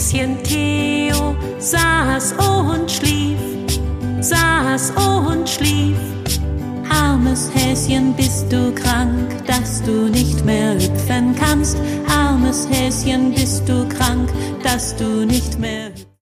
Häschen Theo saß und schlief, saß und schlief. Armes Häschen, bist du krank, dass du nicht mehr hüpfen kannst? Armes Häschen, bist du krank, dass du nicht mehr